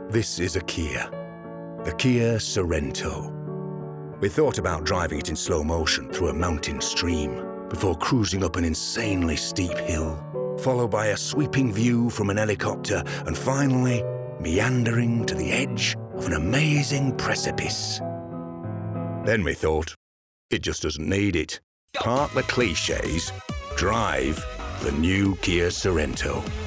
This is a Kia. The Kia Sorento. We thought about driving it in slow motion through a mountain stream before cruising up an insanely steep hill, followed by a sweeping view from an helicopter, and finally meandering to the edge of an amazing precipice. Then we thought, it just doesn't need it. Park the cliches, drive the new Kia Sorento.